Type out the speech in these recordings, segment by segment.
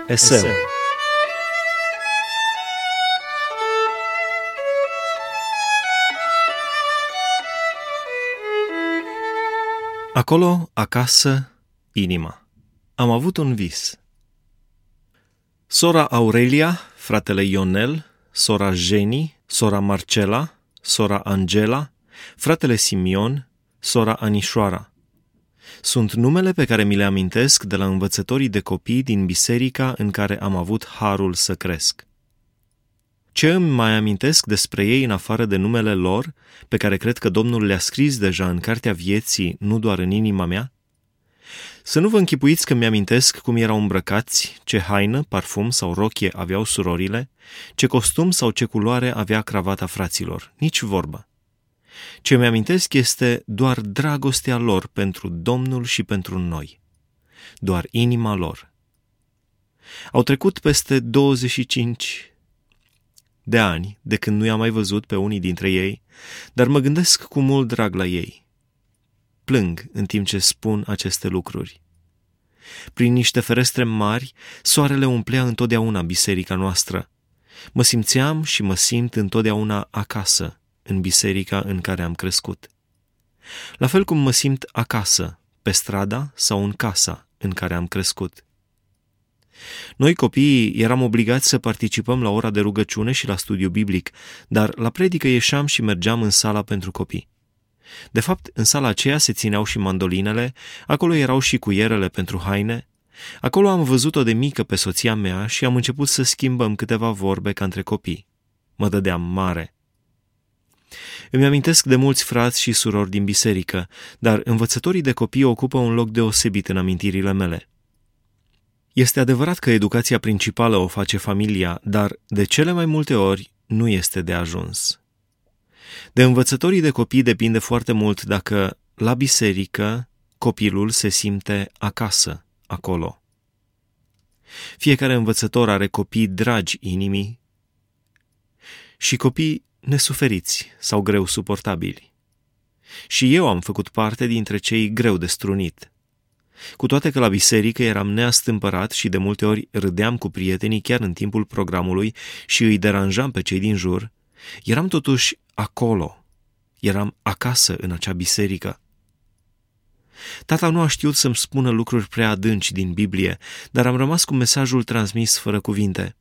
Eseu. Acolo, acasă, inima. Am avut un vis. Sora Aurelia, fratele Ionel, sora Jenny, sora Marcela, sora Angela, fratele Simion, sora Anișoara. Sunt numele pe care mi le amintesc de la învățătorii de copii din biserica în care am avut harul să cresc. Ce îmi mai amintesc despre ei în afară de numele lor, pe care cred că Domnul le-a scris deja în cartea vieții, nu doar în inima mea? Să nu vă închipuiți că mi-amintesc cum erau îmbrăcați, ce haină, parfum sau rochie aveau surorile, ce costum sau ce culoare avea cravata fraților, nici vorbă. Ce mi-amintesc este doar dragostea lor pentru Domnul și pentru noi, doar inima lor. Au trecut peste 25 de ani de când nu i-am mai văzut pe unii dintre ei, dar mă gândesc cu mult drag la ei. Plâng în timp ce spun aceste lucruri. Prin niște ferestre mari, soarele umplea întotdeauna biserica noastră. Mă simțeam și mă simt întotdeauna acasă în biserica în care am crescut. La fel cum mă simt acasă, pe strada sau în casa în care am crescut. Noi copiii eram obligați să participăm la ora de rugăciune și la studiu biblic, dar la predică ieșeam și mergeam în sala pentru copii. De fapt, în sala aceea se țineau și mandolinele, acolo erau și cuierele pentru haine. Acolo am văzut-o de mică pe soția mea și am început să schimbăm câteva vorbe ca între copii. Mă dădeam mare. Îmi amintesc de mulți frați și surori din biserică, dar învățătorii de copii ocupă un loc deosebit în amintirile mele. Este adevărat că educația principală o face familia, dar de cele mai multe ori nu este de ajuns. De învățătorii de copii depinde foarte mult dacă la biserică copilul se simte acasă, acolo. Fiecare învățător are copii dragi inimii și copii nesuferiți sau greu suportabili. Și eu am făcut parte dintre cei greu de strunit. Cu toate că la biserică eram neastâmpărat și de multe ori râdeam cu prietenii chiar în timpul programului și îi deranjam pe cei din jur, eram totuși acolo, eram acasă în acea biserică. Tata nu a știut să-mi spună lucruri prea adânci din Biblie, dar am rămas cu mesajul transmis fără cuvinte.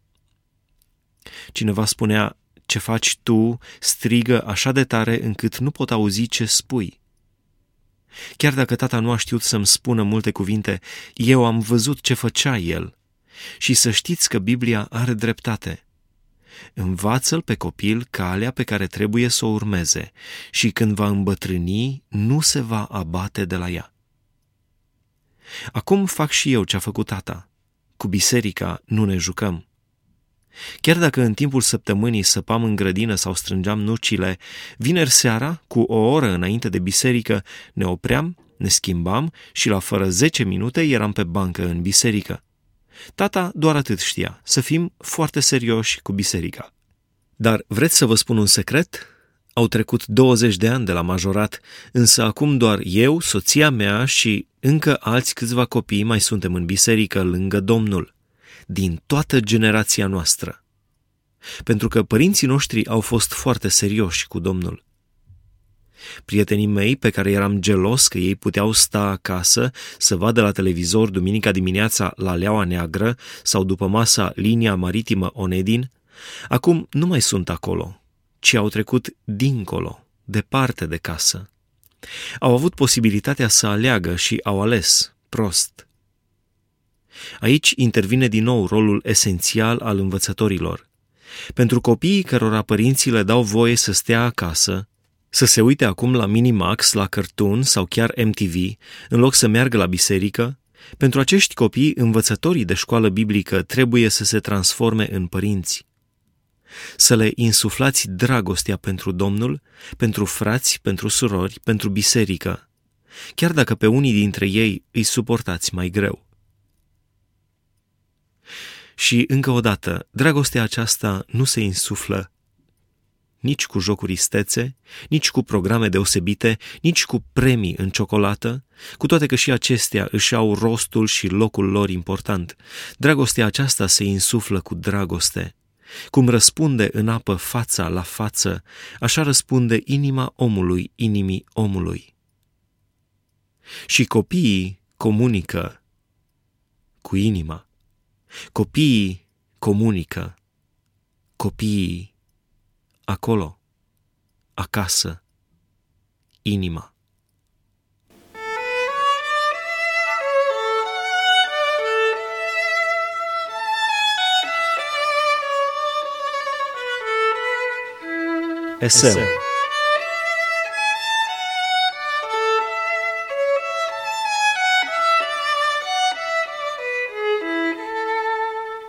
Cineva spunea: "Ce faci tu strigă așa de tare încât nu pot auzi ce spui." Chiar dacă tata nu a știut să-mi spună multe cuvinte, eu am văzut ce făcea el. Și să știți că Biblia are dreptate. Învață-l pe copil calea pe care trebuie să o urmeze și când va îmbătrâni, nu se va abate de la ea. Acum fac și eu ce a făcut tata. Cu biserica nu ne jucăm. Chiar dacă în timpul săptămânii săpam în grădină sau strângeam nucile, vineri seara, cu o oră înainte de biserică, ne opream, ne schimbam și la fără 10 minute eram pe bancă în biserică. Tata doar atât știa, să fim foarte serioși cu biserica. Dar vreți să vă spun un secret? Au trecut 20 de ani de la majorat, însă acum doar eu, soția mea și încă alți câțiva copii mai suntem în biserică lângă Domnul, din toată generația noastră. Pentru că părinții noștri au fost foarte serioși cu Domnul. Prietenii mei, pe care eram gelos că ei puteau sta acasă să vadă la televizor duminica dimineața La Leaua Neagră sau după masa Linia Maritimă Onedin, acum nu mai sunt acolo, ci au trecut dincolo, departe de casă. Au avut posibilitatea să aleagă și au ales prost. Aici intervine din nou rolul esențial al învățătorilor. Pentru copiii cărora părinții le dau voie să stea acasă, să se uite acum la Minimax, la Cartoon sau chiar MTV, în loc să meargă la biserică, pentru acești copii, învățătorii de școală biblică trebuie să se transforme în părinți. Să le insuflați dragostea pentru Domnul, pentru frați, pentru surori, pentru biserică, chiar dacă pe unii dintre ei îi suportați mai greu. Și încă o dată, dragostea aceasta nu se insuflă nici cu jocuri istețe, nici cu programe deosebite, nici cu premii în ciocolată, cu toate că și acestea își au rostul și locul lor important. Dragostea aceasta se insuflă cu dragoste. Cum răspunde în apă fața la față, așa răspunde inima omului inimii omului. Și copiii comunică cu inima. Copiii comunică. Copiii acolo, acasă, inima. Eseu.